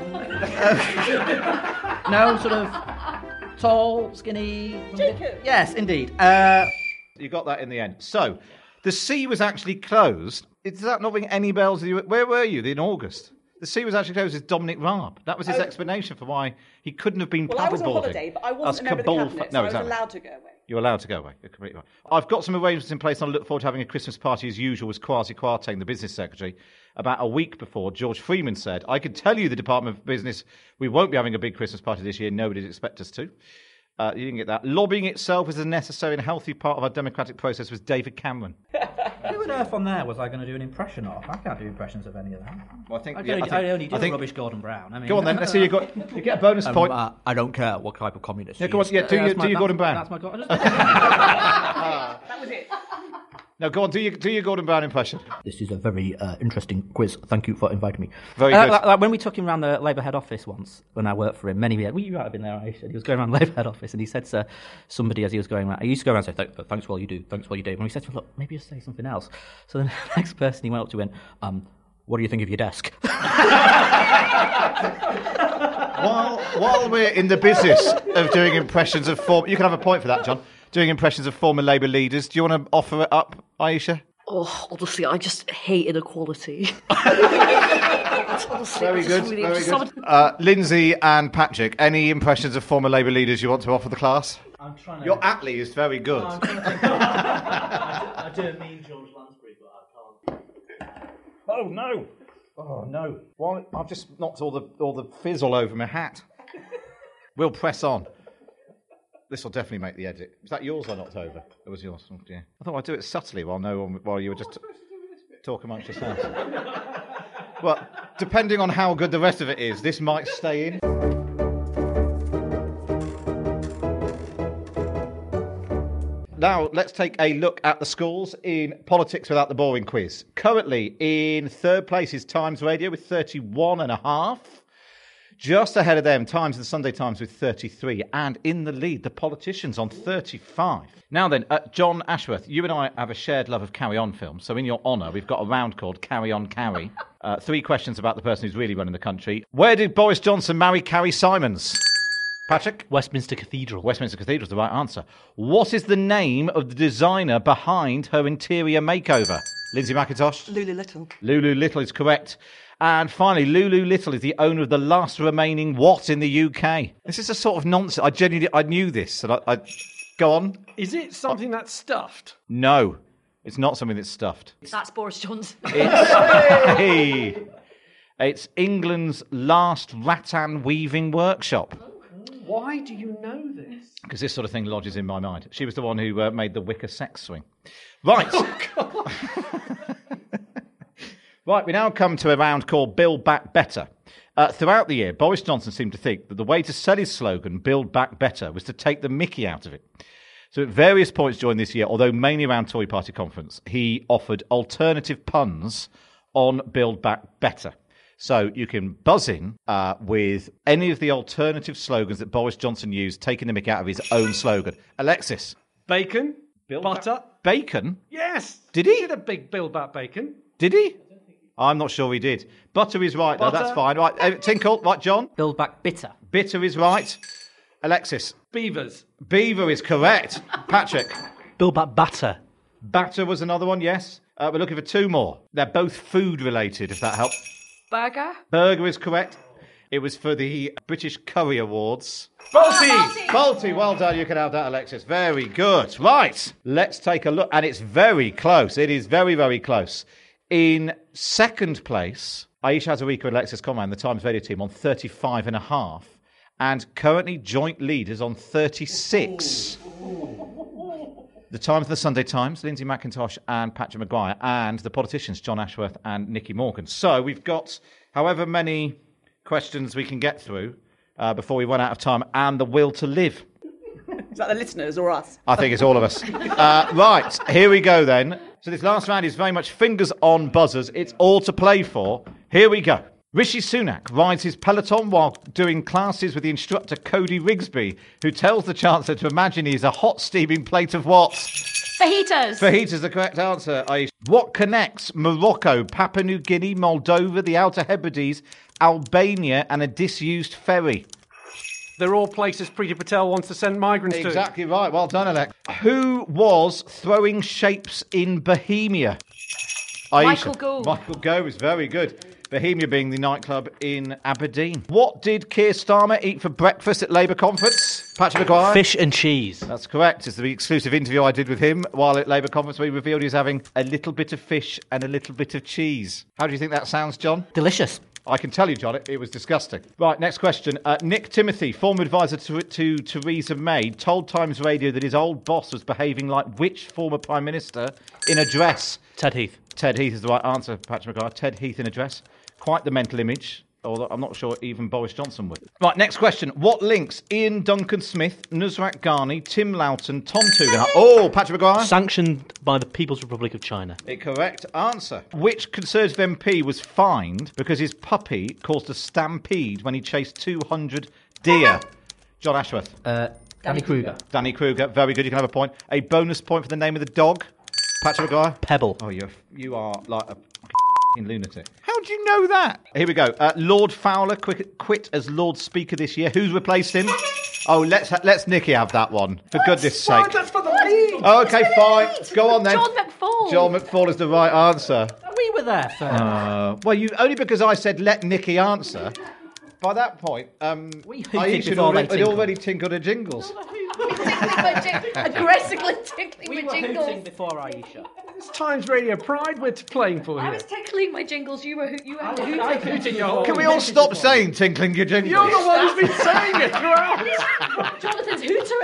no, sort of tall, skinny... Jacob! Yes, indeed. You got that in the end. So, the sea was actually closed. Does that not ring any bells with you? Where were you in August? The sea was actually closed with Dominic Raab. That was his explanation for why he couldn't have been paddleboarding. Well, I was on holiday, but I wasn't a member of the cabinet, so I was allowed to go away. You're allowed to go away. You're completely right. I've got some arrangements in place, and I look forward to having a Christmas party as usual with Kwasi Kwarteng, the business secretary. About a week before, George Freeman said, I can tell you, the Department of Business, we won't be having a big Christmas party this year. Nobody'd expect us to. You didn't get that. Lobbying itself is a necessary and healthy part of our democratic process with David Cameron. Who on earth on there was I going to do an impression of? I can't do impressions of any of that. Well, I only do rubbish Gordon Brown. I mean, go on then, let's see. You get a bonus point. I don't care what type of communist. Yeah, go on. Yeah, do your Gordon Brown. That's my Gordon. That was it. No, go on. Do your Gordon Brown impression. This is a very interesting quiz. Thank you for inviting me. Very good. Like when we took him around the Labour head office once, when I worked for him many years. Well, you might have been there, Aisha. He was going around the Labour head office, and he said to somebody as he was going around, I used to go around and say, thanks for all you do, thanks for all you do. And he said to him, look, maybe just say something else. So then the next person he went up to went, what do you think of your desk? While we're in the business of doing impressions of you can have a point for that, John. Doing impressions of former Labour leaders. Do you want to offer it up, Aisha? Oh, honestly, I just hate inequality. Honestly, very good. Lindsay and Patrick, any impressions of former Labour leaders you want to offer the class? I'm trying to... Your Attlee is very good. I don't mean George Lansbury, but I can't. Oh no! Oh no! Well, I've just knocked all the fizz all over my hat. We'll press on. This will definitely make the edit. Was that yours I knocked over? It was yours. Oh, yeah. I thought I'd do it subtly while you were just talk amongst yourselves. Well, depending on how good the rest of it is, this might stay in. Now, let's take a look at the scores in Politics Without the Boring quiz. Currently, in third place is Times Radio with 31.5. Just ahead of them, Times and the Sunday Times with 33. And in the lead, the Politicians on 35. Now then, John Ashworth, you and I have a shared love of Carry On films. So in your honour, we've got a round called Carry On Carrie. 3 questions about the person who's really running the country. Where did Boris Johnson marry Carrie Simons? Patrick? Westminster Cathedral. Westminster Cathedral is the right answer. What is the name of the designer behind her interior makeover? Lindsay McIntosh? Lulu Little. Lulu Little is correct. And finally, Lulu Little is the owner of the last remaining what in the UK? This is a sort of nonsense. I knew this. And I go on. Is it something that's stuffed? No, it's not something that's stuffed. That's Boris Johnson. It's England's last rattan weaving workshop. Why do you know this? Because this sort of thing lodges in my mind. She was the one who made the wicker sex swing. Right. Oh, God. Right, we now come to a round called Build Back Better. Throughout the year, Boris Johnson seemed to think that the way to sell his slogan, Build Back Better, was to take the mickey out of it. So at various points during this year, although mainly around Tory Party conference, he offered alternative puns on Build Back Better. So you can buzz in with any of the alternative slogans that Boris Johnson used, taking the mick out of his own slogan. Alexis. Bacon. Butter. Bacon? Yes. Did he? He did a big Build Back Bacon. Did he? I'm not sure he did. Butter is right, though. That's fine. Right, Tinkle. Right, John? Build Back Bitter. Bitter is right. Alexis. Beavers. Beaver is correct. Patrick. Build Back Batter. Batter was another one, yes. We're looking for two more. They're both food-related, if that helps. Burger. Burger is correct. It was for the British Curry Awards. Balti! Well done. You can have that, Alexis. Very good. Right. Let's take a look. And it's very close. It is very, very close. In second place, Aisha Hazarika and Alexis Conran, the Times Radio team, on 35.5. And currently joint leaders on 36. The Times and the Sunday Times, Lindsay McIntosh and Patrick Maguire, and the politicians, John Ashworth and Nicky Morgan. So we've got however many questions we can get through before we run out of time, and the will to live. Is that the listeners or us? I think it's all of us. Right, here we go then. So this last round is very much fingers on buzzers. It's all to play for. Here we go. Rishi Sunak rides his Peloton while doing classes with the instructor Cody Rigsby, who tells the Chancellor to imagine he's a hot steaming plate of what? Fajitas. Fajitas is the correct answer, Aisha. What connects Morocco, Papua New Guinea, Moldova, the Outer Hebrides, Albania, and a disused ferry? They're all places Priti Patel wants to send migrants to. Exactly right. Well done, Alex. Who was throwing shapes in Bohemia? Aisha. Michael Gove. Michael Gove is very good. Bohemia being the nightclub in Aberdeen. What did Keir Starmer eat for breakfast at Labour conference? Patrick Maguire? Fish and cheese. That's correct. It's the exclusive interview I did with him while at Labour conference where he revealed he was having a little bit of fish and a little bit of cheese. How do you think that sounds, John? Delicious. I can tell you, John, it was disgusting. Right, next question. Nick Timothy, former advisor to Theresa May, told Times Radio that his old boss was behaving like which former Prime Minister in a dress? Ted Heath. Ted Heath is the right answer, Patrick Maguire. Ted Heath in a dress. Quite the mental image, although I'm not sure even Boris Johnson would. Right, next question. What links Ian Duncan Smith, Nusrat Ghani, Tim Loughton, Tom Tugendhat? Oh, Patrick Maguire? Sanctioned by the People's Republic of China. The correct answer. Which Conservative MP was fined because his puppy caused a stampede when he chased 200 deer? John Ashworth. Danny Kruger. Danny Kruger. Very good. You can have a point. A bonus point for the name of the dog. Patrick Maguire. Pebble. Oh, you are like a lunatic. How do you know that? Here we go. Lord Fowler quit as Lord Speaker this year. Who's replaced him? Oh, let's Nicky have that one. For goodness sake. That's for the lead. Oh, okay, fine. Go on then. John McFall. John McFall is the right answer. We were there first. Well, you only because I said let Nicky answer. By that point, Aisha had already tinkled her jingles. Aggressively tickling We my were jingles. hooting before Aisha. It's Times Radio Pride we're playing for I here. was tickling my jingles. You were hooting. I hooted your Can we all stop saying tinkling your jingles? You're the one who's been saying it throughout. Jonathan's hooter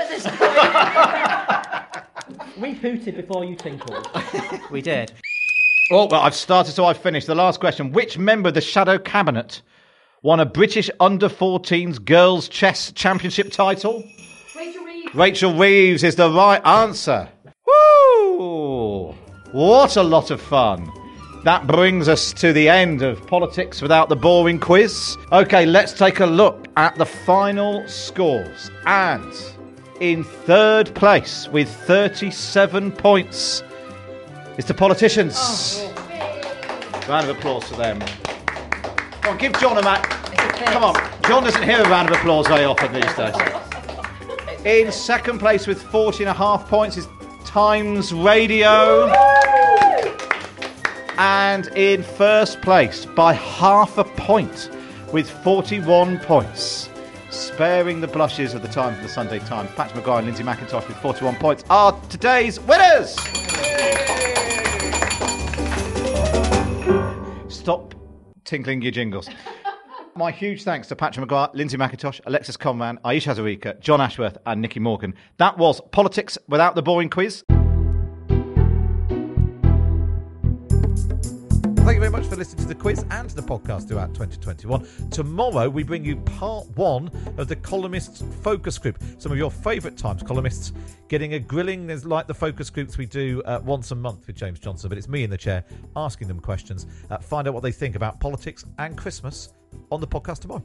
at this point. We hooted before you tinkled. We did. Oh, well, I've started, so I've finished. The last question. Which member of the Shadow Cabinet won a British Under-14s Girls' Chess Championship title? Rachel Reeves. Rachel Reeves is the right answer. Woo! What a lot of fun. That brings us to the end of Politics Without the Boring Quiz. OK, let's take a look at the final scores. And in third place with 37 points is the Politicians. Round of applause for them. Come on, give John a Come on, John doesn't hear a round of applause very often these days. In second place with 40.5 points is Times Radio. And in first place by half a point with 41 points, sparing the blushes of the Times and the Sunday Times, Patrick Maguire and Lindsay McIntosh with 41 points are today's winners. Stop tinkling your jingles. My huge thanks to Patrick Maguire, Lindsay McIntosh, Alexis Conran, Aisha Hazarika, John Ashworth and Nicky Morgan. That was Politics Without the Boring Quiz. thank you very much for listening to the quiz and the podcast throughout 2021. Tomorrow, we bring you part 1 of the Columnists Focus Group. Some of your favourite Times columnists getting a grilling. There's like the focus groups we do once a month with James Johnson, but it's me in the chair asking them questions. Find out what they think about politics and Christmas on the podcast tomorrow.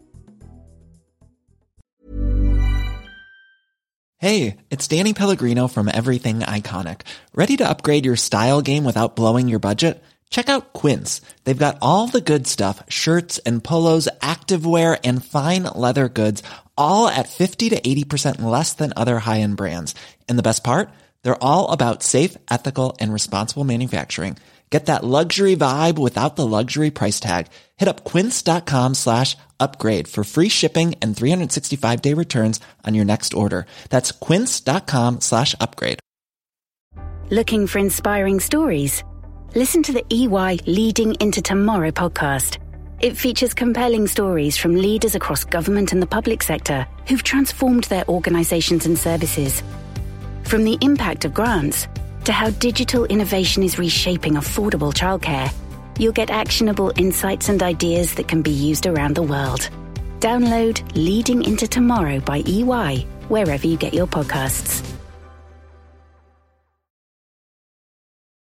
Hey, it's Danny Pellegrino from Everything Iconic. Ready to upgrade your style game without blowing your budget? Check out Quince. They've got all the good stuff, shirts and polos, activewear, and fine leather goods, all at 50 to 80% less than other high-end brands. And the best part? They're all about safe, ethical, and responsible manufacturing. Get that luxury vibe without the luxury price tag. Hit up quince.com/upgrade for free shipping and 365-day returns on your next order. That's quince.com/upgrade. Looking for inspiring stories? Listen to the EY Leading into Tomorrow podcast. It features compelling stories from leaders across government and the public sector who've transformed their organizations and services. From the impact of grants to how digital innovation is reshaping affordable childcare, you'll get actionable insights and ideas that can be used around the world. Download Leading into Tomorrow by EY wherever you get your podcasts.